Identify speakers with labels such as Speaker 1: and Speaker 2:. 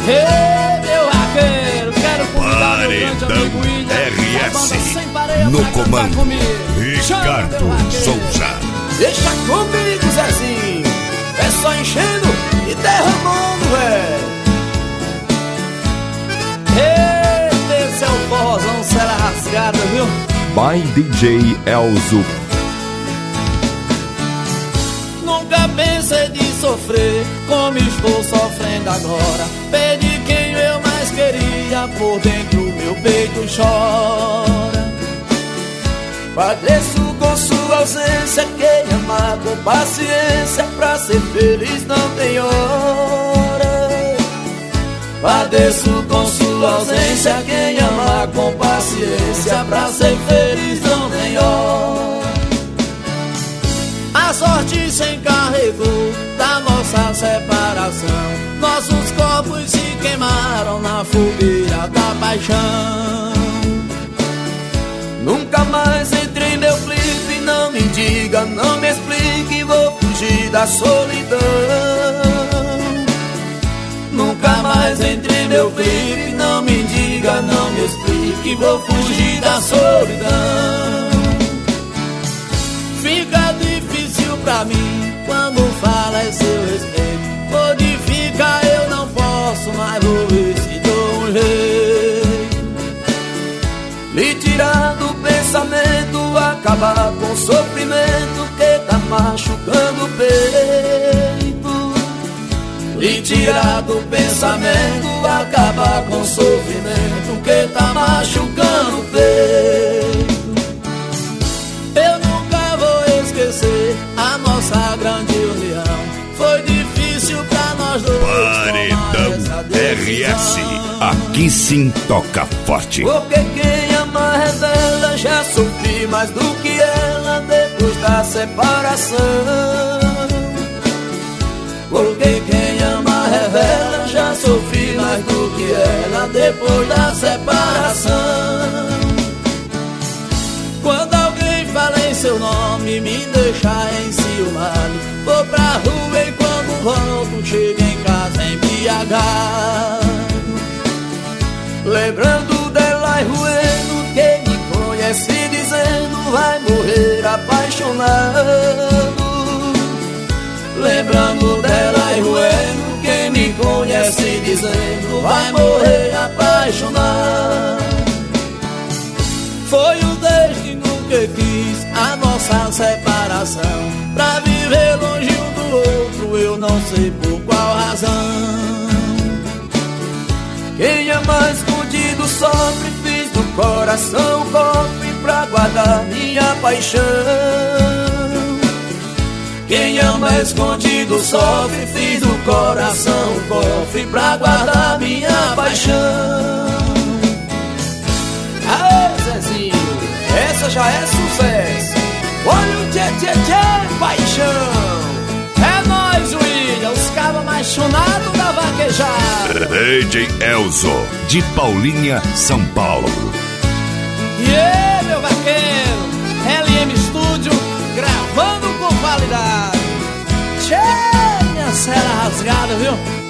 Speaker 1: Ei, meu vaqueiro, quero convidar meu grande amigo William,
Speaker 2: RS,
Speaker 1: banda Sem Pareia,
Speaker 2: no
Speaker 1: pra
Speaker 2: comando,
Speaker 1: cantar comigo.
Speaker 2: Ricardo Souza.
Speaker 1: Deixa comigo, Zezinho, é só enchendo e derramando, velho. Esse é o forrozão Serra Rasgada, viu?
Speaker 3: By DJ Elzo.
Speaker 1: Nunca pensei de sofrer como estou sofrendo agora. Perdi quem eu mais queria, por dentro meu peito chora. Padeço com sua ausência, quem amar com paciência, pra ser feliz não tem hora. Padeço com sua ausência, quem amar com paciência, pra ser feliz não tem hora. A sorte se encarregou da nossa separação, nossos corpos se queimaram na fogueira da paixão. Nunca mais entre em meu clipe, não me diga, não me explique, vou fugir da solidão. Nunca mais entre em meu clipe, não me diga, não me explique, vou fugir da solidão. Fica difícil pra mim quando fala em seu respeito, modifica eu não posso, mas vou ver se dou um jeito. Lhe tirar do pensamento, acabar com o sofrimento que tá machucando o peito. Lhe tirar do pensamento, acabar com o sofrimento que tá machucando o peito. Eu nunca vou esquecer a nossa grande união, foi difícil pra nós dois.
Speaker 2: Paredão RS, aqui sim toca forte.
Speaker 1: Porque quem ama revela, já sofri mais do que ela depois da separação. Porque quem ama revela, já sofri mais do que ela depois da separação. Quando alguém fala em seu nome, me deixa enciumado, vou pra rua e quando volto, chego em casa embriagado. Lembrando dela e ruendo, quem me conhece dizendo vai morrer apaixonado. Lembrando dela e ruendo, quem me conhece dizendo vai morrer apaixonado. Foi o destino que quis a nossa separação, pra viver longe um do outro, eu não sei por qual razão. Quem ama escondido sofre, fiz do coração um cofre pra guardar minha paixão. Quem ama escondido sofre, fiz do coração um cofre pra guardar minha paixão. Aê, Zezinho, essa já é sucesso. Olha o tchê tchê tchê, paixão. É nóis, William, os cabos mais chunados da vaquejada.
Speaker 2: DJ Elzo, de Paulinha, São Paulo.
Speaker 1: E aí, meu vaqueiro, LM Studio, gravando com qualidade. Tchê, minha Serra Rasgada, viu?